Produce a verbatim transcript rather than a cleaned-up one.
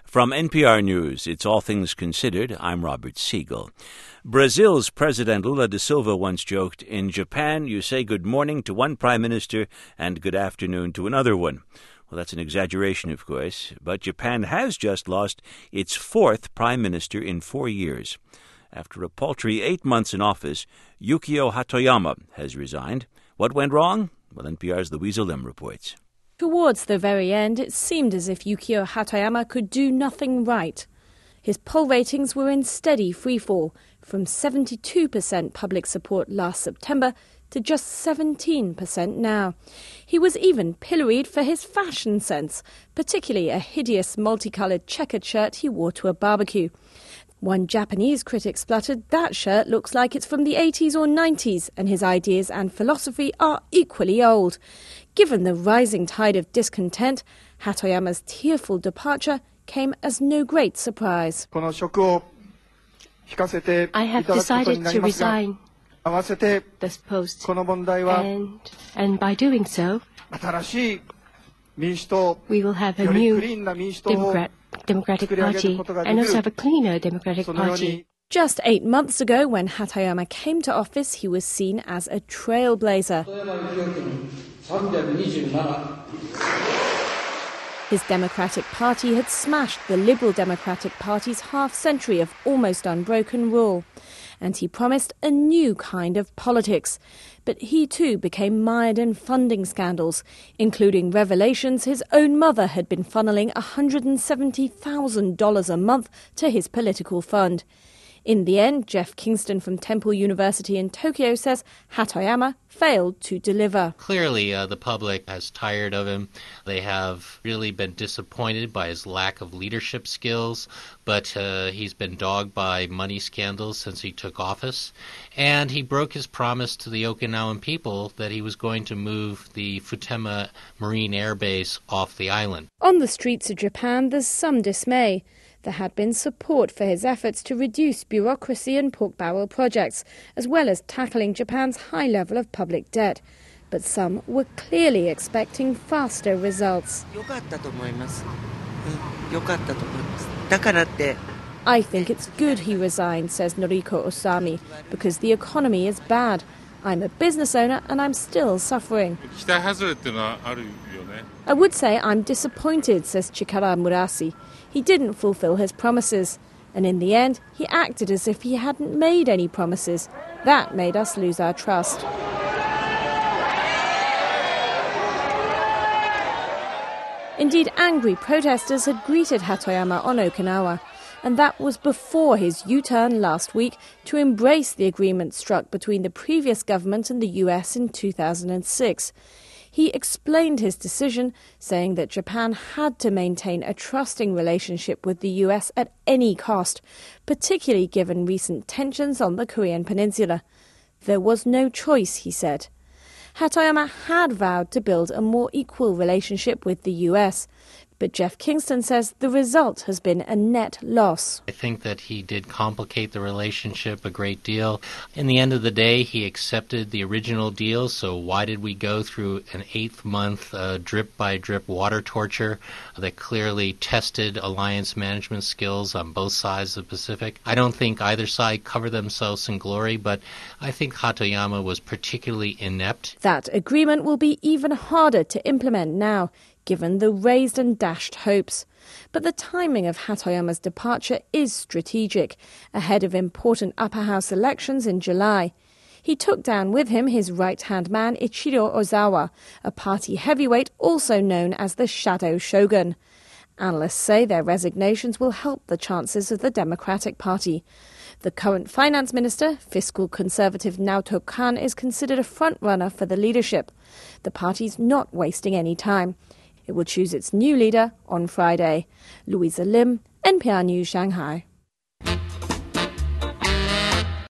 From N P R News, it's All Things Considered. I'm Robert Siegel. Brazil's President Lula da Silva once joked, "In Japan, you say good morning to one prime minister and good afternoon to another one." Well, that's an exaggeration, of course, but Japan has just lost its fourth prime minister in four years. After a paltry eight months in office, Yukio Hatoyama has resigned. What went wrong? Well, N P R's Louisa Lim reports. Towards the very end, it seemed as if Yukio Hatoyama could do nothing right. His poll ratings were in steady freefall, from seventy-two percent public support last September to just seventeen percent now. He was even pilloried for his fashion sense, particularly a hideous multicoloured checkered shirt he wore to a barbecue. One Japanese critic spluttered, "That shirt looks like it's from the eighties or nineties, and his ideas and philosophy are equally old." Given the rising tide of discontent, Hatoyama's tearful departure came as no great surprise. I have decided to resign this post, and, and by doing so, we will have a new Democrat, Democratic Party and also have a cleaner Democratic Party. Just eight months ago, when Hatoyama came to office, he was seen as a trailblazer. His Democratic Party had smashed the Liberal Democratic Party's half-century of almost unbroken rule, and he promised a new kind of politics. But he too became mired in funding scandals, including revelations his own mother had been funneling one hundred seventy thousand dollars a month to his political fund. In the end, Jeff Kingston from Temple University in Tokyo says Hatoyama failed to deliver. Clearly, uh, the public has tired of him. They have really been disappointed by his lack of leadership skills, but uh, he's been dogged by money scandals since he took office. And he broke his promise to the Okinawan people that he was going to move the Futema Marine Air Base off the island. On the streets of Japan, there's some dismay. There had been support for his efforts to reduce bureaucracy and pork barrel projects, as well as tackling Japan's high level of public debt. But some were clearly expecting faster results. "I think it's good he resigned," says Noriko Osami, "because the economy is bad. I'm a business owner and I'm still suffering." "I would say I'm disappointed," says Chikara Murasi. "He didn't fulfill his promises. And in the end, he acted as if he hadn't made any promises. That made us lose our trust." Indeed, angry protesters had greeted Hatoyama on Okinawa, and that was before his U-turn last week to embrace the agreement struck between the previous government and the U S in two thousand six. He explained his decision, saying that Japan had to maintain a trusting relationship with the U S at any cost, particularly given recent tensions on the Korean peninsula. There was no choice, he said. Hatoyama had vowed to build a more equal relationship with the U S, but Jeff Kingston says the result has been a net loss. I think that he did complicate the relationship a great deal. In the end of the day, he accepted the original deal, so why did we go through an eighth month uh, drip-by-drip water torture that clearly tested alliance management skills on both sides of the Pacific? I don't think either side covered themselves in glory, but I think Hatoyama was particularly inept. That agreement will be even harder to implement now, given the raised and dashed hopes. But the timing of Hatoyama's departure is strategic, ahead of important upper house elections in July. He took down with him his right-hand man Ichiro Ozawa, a party heavyweight also known as the Shadow Shogun. Analysts say their resignations will help the chances of the Democratic Party. The current finance minister, fiscal conservative Naoto Kan, is considered a front-runner for the leadership. The party's not wasting any time. It will choose its new leader on Friday. Louisa Lim, N P R News, Shanghai.